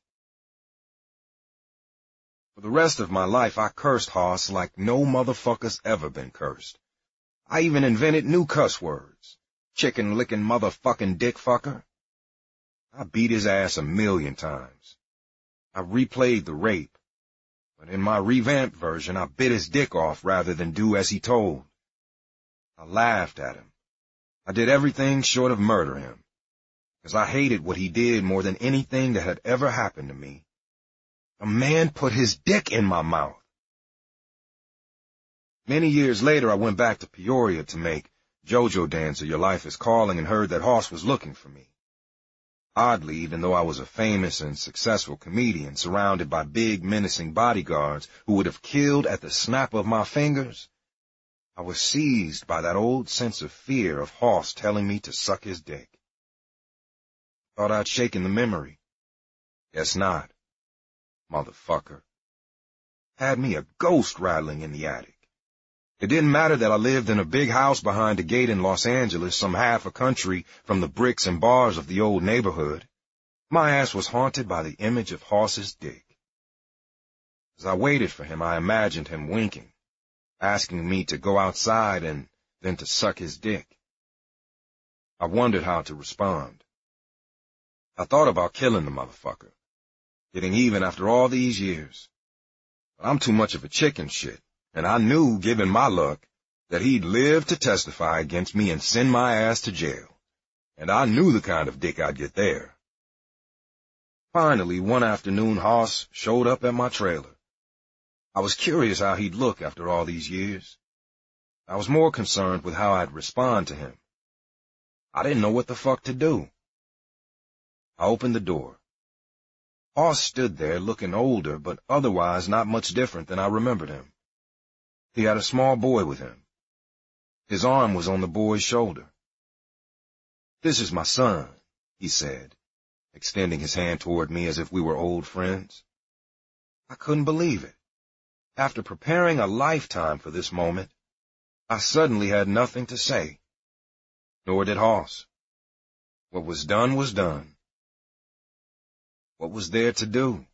For the rest of my life, I cursed Hoss like no motherfucker's ever been cursed. I even invented new cuss words. Chicken-licking motherfucking dick fucker. I beat his ass a million times. I replayed the rape, but in my revamped version, I bit his dick off rather than do as he told. I laughed at him. I did everything short of murder him, because I hated what he did more than anything that had ever happened to me. A man put his dick in my mouth. Many years later, I went back to Peoria to make JoJo Dancer, Your Life is Calling, and heard that Hoss was looking for me. Oddly, even though I was a famous and successful comedian surrounded by big, menacing bodyguards who would have killed at the snap of my fingers, I was seized by that old sense of fear of Hoss telling me to suck his dick. Thought I'd shaken the memory. Guess not. Motherfucker. Had me a ghost rattling in the attic. It didn't matter that I lived in a big house behind a gate in Los Angeles, some half a country from the bricks and bars of the old neighborhood. My ass was haunted by the image of Hoss's dick. As I waited for him, I imagined him winking, asking me to go outside and then to suck his dick. I wondered how to respond. I thought about killing the motherfucker, getting even after all these years. But I'm too much of a chicken shit. And I knew, given my luck, that he'd live to testify against me and send my ass to jail. And I knew the kind of dick I'd get there. Finally, one afternoon, Hoss showed up at my trailer. I was curious how he'd look after all these years. I was more concerned with how I'd respond to him. I didn't know what the fuck to do. I opened the door. Hoss stood there looking older, but otherwise not much different than I remembered him. He had a small boy with him. His arm was on the boy's shoulder. "This is my son," he said, extending his hand toward me as if we were old friends. I couldn't believe it. After preparing a lifetime for this moment, I suddenly had nothing to say. Nor did Hoss. What was done was done. What was there to do?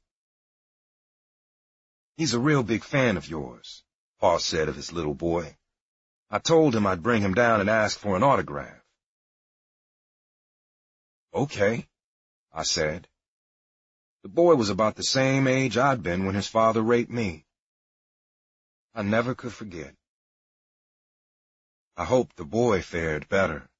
"He's a real big fan of yours," Hoss said of his little boy. "I told him I'd bring him down and ask for an autograph." "Okay," I said. The boy was about the same age I'd been when his father raped me. I never could forget. I hoped the boy fared better.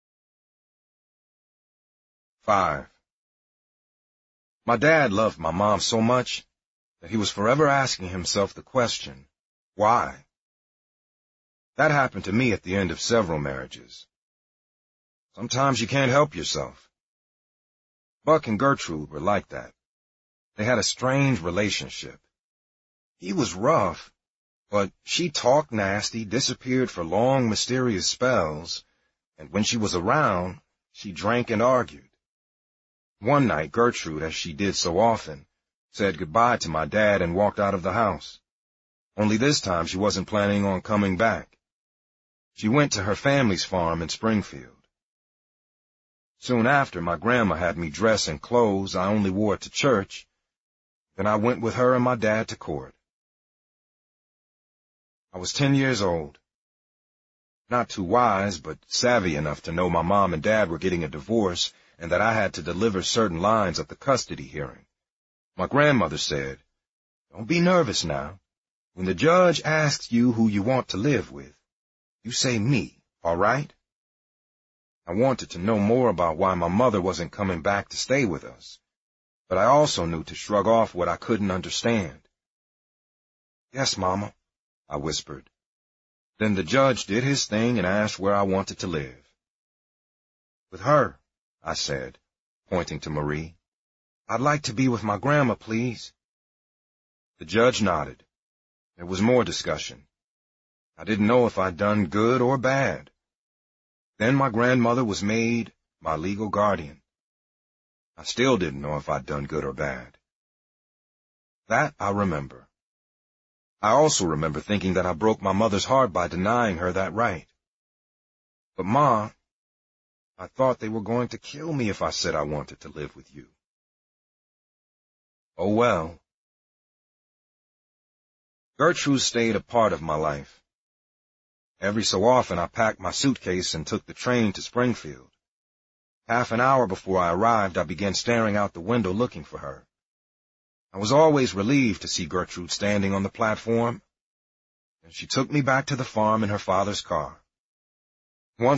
Five. My dad loved my mom so much that he was forever asking himself the question, why? That happened to me at the end of several marriages. Sometimes you can't help yourself. Buck and Gertrude were like that. They had a strange relationship. He was rough, but she talked nasty, disappeared for long, mysterious spells, and when she was around, she drank and argued. One night, Gertrude, as she did so often, said goodbye to my dad and walked out of the house. Only this time she wasn't planning on coming back. She went to her family's farm in Springfield. Soon after, my grandma had me dress in clothes I only wore to church. Then I went with her and my dad to court. I was ten years old. Not too wise, but savvy enough to know my mom and dad were getting a divorce and that I had to deliver certain lines at the custody hearing. My grandmother said, "Don't be nervous now. When the judge asks you who you want to live with, you say me, all right?" I wanted to know more about why my mother wasn't coming back to stay with us, but I also knew to shrug off what I couldn't understand. "Yes, Mama," I whispered. Then the judge did his thing and asked where I wanted to live. "With her," I said, pointing to Marie. "I'd like to be with my grandma, please." The judge nodded. There was more discussion. I didn't know if I'd done good or bad. Then my grandmother was made my legal guardian. I still didn't know if I'd done good or bad. That I remember. I also remember thinking that I broke my mother's heart by denying her that right. But Ma, I thought they were going to kill me if I said I wanted to live with you. Oh well. Gertrude stayed a part of my life. Every so often I packed my suitcase and took the train to Springfield. Half an hour before I arrived, I began staring out the window looking for her. I was always relieved to see Gertrude standing on the platform, and she took me back to the farm in her father's car.